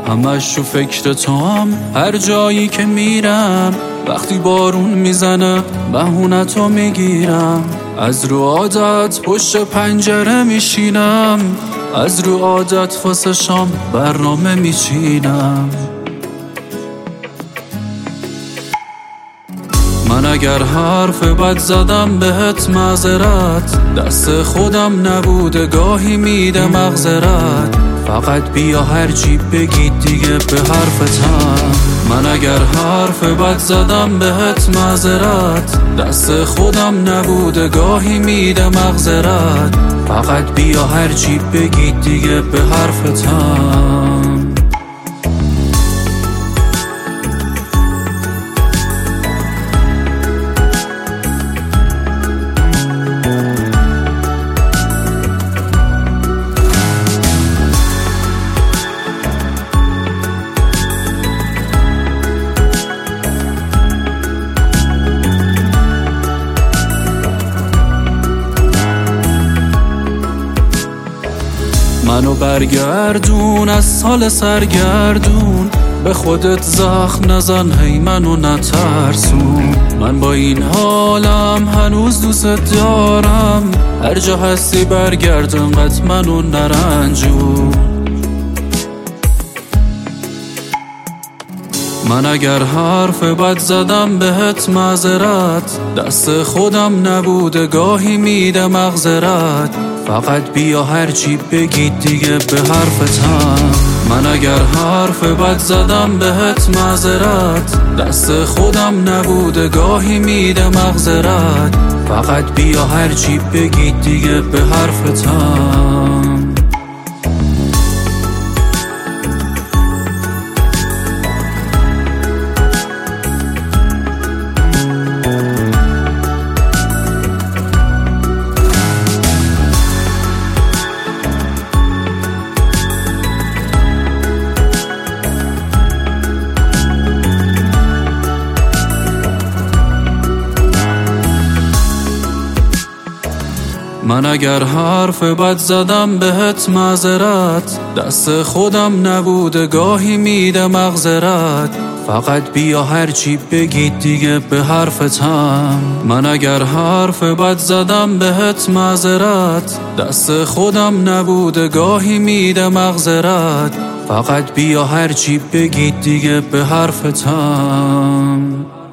همش رو فکر تو هم، هر جایی که میرم وقتی بارون میزنه بهونتو میگیرم. از رو عادت پشت پنجره میشینم، از رو عادت واسه شام برنامه میچینم. من اگر حرف بد زدم بهت معذرت، دست خودم نبوده گاهی میده مغزرت. فقط بیا هرچی بگید دیگه به حرفتم. من اگر حرف بد زدم بهت معذرت، دست خودم نبوده گاهی میده مغزرت. فقط بیا هرچی بگید دیگه به حرفتم. منو برگردون از سال سرگردون، به خودت زخم نزن هی منو نترسون. من با این حالم هنوز دوست دارم، هر جا هستی برگرد انقدر منو نرنجون. من اگر حرف بد زدم بهت معذرت، دست خودم نبوده گاهی میده مغزرت. فقط بیا هرچی بگید دیگه به حرفتم. من اگر حرف بد زدم بهت معذرت، دست خودم نبوده گاهی میده مغزرت. فقط بیا هرچی بگید دیگه به حرفتم. من اگر حرف بد زدم بهت معذرت، دست خودم نبوده گاهی میده مغزرت. فقط بیا هرچی بگید دیگه به حرفتم. من اگر حرف بد زدم بهت معذرت، دست خودم نبوده گاهی میده مغزرت. فقط بیا هرچی بگید دیگه به حرفتم.